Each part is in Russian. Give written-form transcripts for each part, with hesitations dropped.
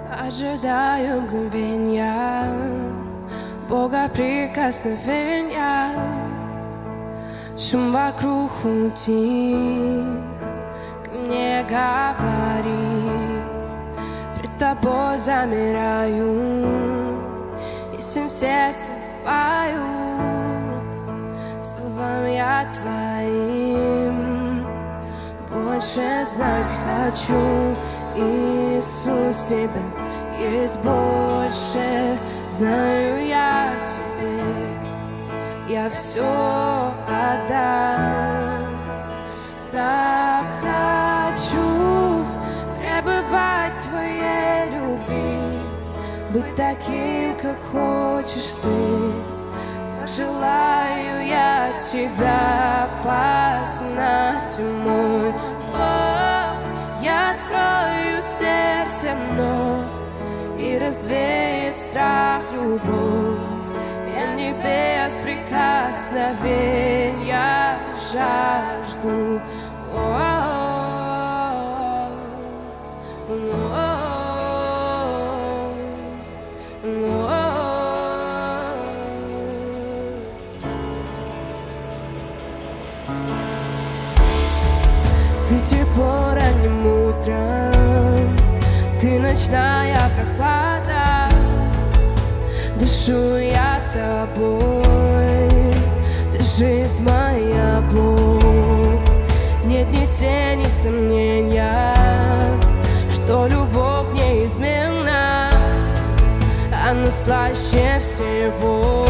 Ожидаю мгновенья Бога прикосновения. Шум вокруг утих, ко мне говори. Пред тобой замираю и всем сердцем пою словам я твоим. Больше знать хочу, Иисус, тебя есть больше. Знаю я тебе, я все отдам. Так хочу пребывать в твоей любви, быть таким, как хочешь ты. Так желаю я тебя познать, мой Бог. Я открою сердце вновь и развеет страх любовь. Я небес прикосновенья жажду. Ты тепло ранним утром, ты ночная прохлада. Дышу я тобой, ты жизнь моя, Бог. Нет ни тени сомнения, что любовь неизменна. Она слаще всего.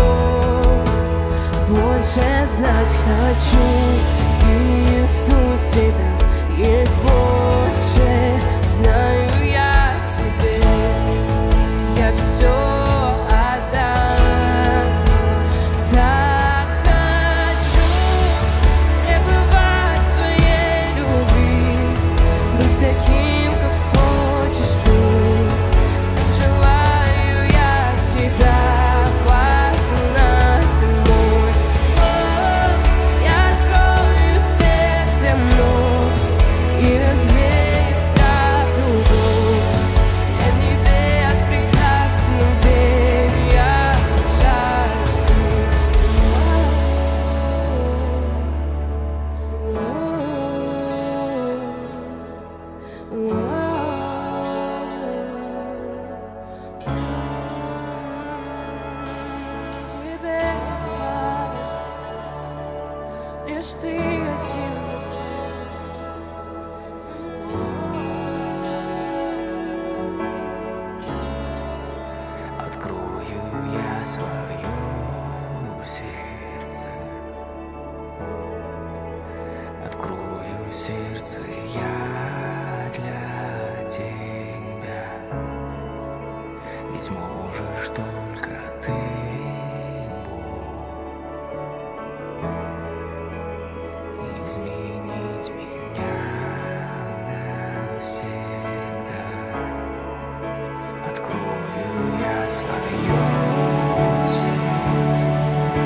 Больше знать хочу, Иисус, тебя есть больше. Знаю я тебе, я все отдам. Так хочу пребывать в твоей любви, быть таким, как хочешь ты. Желаю я тебя познать, мой Бог. Я открою сердце вновь и развеет страх любовь. Я небес прикосновенья жажду. Тебе вся слава, лишь ты один. Открою я свое сердце, открою сердце я для тебя. Ведь можешь только ты, Бог, изменить меня навсегда. Открою я свое сердце,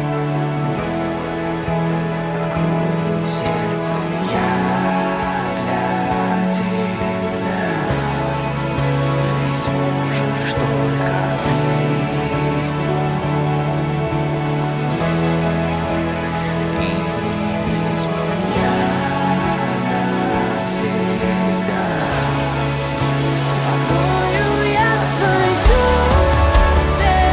открою сердце я для тебя. Ведь можешь только ты, изменить меня навсегда. Открою я свое сердце.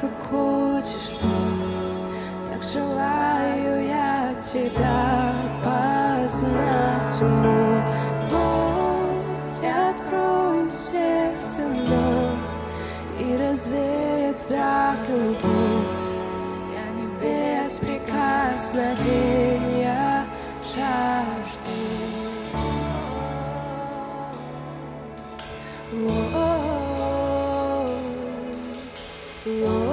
как хочешь ты. Так желаю я тебя познать умом. Я открою сердце вновь и развеет страх любовь. Я не без прикосновения жажду. Whoa, whoa.